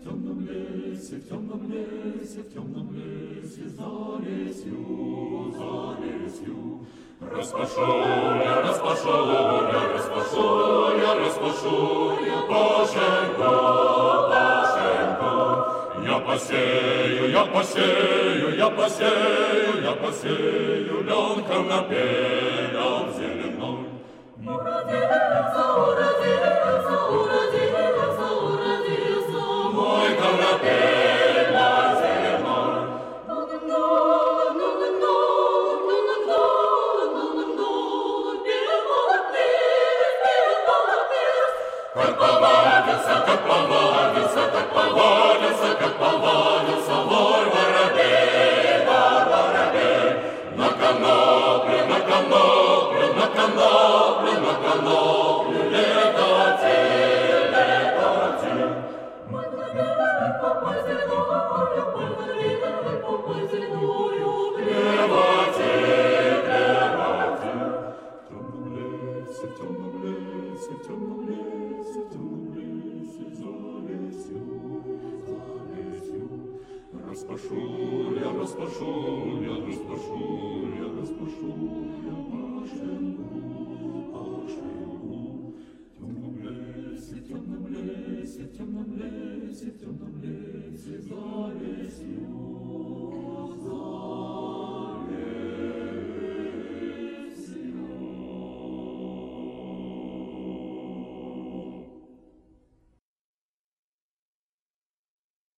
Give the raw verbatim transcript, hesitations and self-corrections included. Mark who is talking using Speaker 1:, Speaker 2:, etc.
Speaker 1: темном лесе, в темном лесе, в темном лесе, за лесью, за лесью. Распашу я, распашу я, распашу я, распашу я, Пашеньку, Пашеньку. Я посею, я посею, я посею, я посею лен конопелям зеленой. Уродился, уродился, уродился, уродился мой конопель, мой зеленой. Как повадился, как повадился, как повадился, как повадился вой воробей, вой воробей. На коноплю, на коноплю, на коноплю, на коноплю летатель, летатель. Мой воробей, попой зеленую, мой воробей, попой зеленую, летатель, летатель. В темном лесе, в темном лесе, в темном лесе, в темном лесе, за лесью, за лесью. Распашу я, распашу я, распашу я, распашу